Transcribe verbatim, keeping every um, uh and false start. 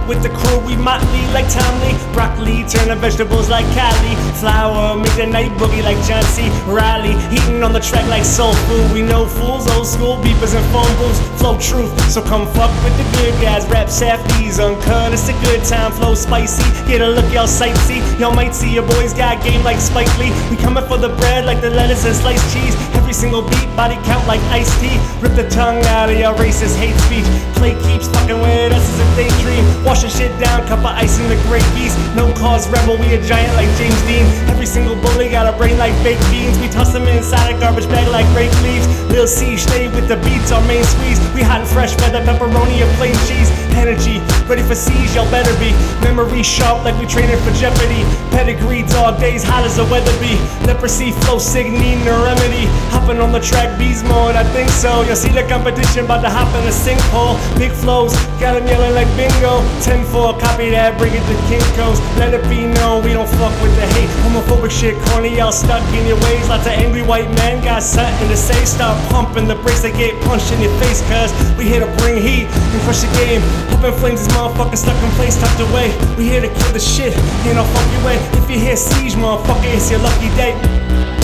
with the crew, we motley like Tomley. Broccoli, turning vegetables like Cali. Flour, make the night boogie like John C. Riley. Heating on the track like soul food. We know fools, old school beepers and phone booths. Flow truth, so come fuck with the good guys. Rap Safdies, uncut, it's a good time. Flow spicy, get a look, y'all sightsee. Y'all might see your boys got game like Spike Lee. We coming for the bread like the lettuce and sliced cheese. Every single beat, body count like iced tea. Rip the tongue out of your racist hate speech. Play keeps fucking with us as a daydream. Washing shit down, cup of ice in the great beast. No cause rebel, we a giant like James Dean. Every single bully got a brain like baked beans. We toss them inside a garbage bag like rake leaves. Lil C, stay with the beats, our main squeeze. We hot and fresh, feather, pepperoni, or plain cheese. Energy, ready for siege, y'all better be. Memory sharp like we training for Jeopardy. Pedigree, dog days, hot as a weather be. Leprosy, flow sick, needing a remedy. Hopping on the track, bees more, and I think so. You'll see the competition, about to hop in a sinkhole. Big flows, got them yelling like bingo. ten four, copy that, bring it to Kinko's. Let it be known, we don't fuck with the hate. Homophobic shit, corny, y'all stuck in your ways. Lots of angry white men got something to say. Start pumping the brakes, they get punched in your face. Cause we here to bring heat and crush the game. Up in flames, this motherfucker stuck in place, tucked away. We here to kill the shit, ain't no fuck your way. If you hear siege, motherfucker, it's your lucky day.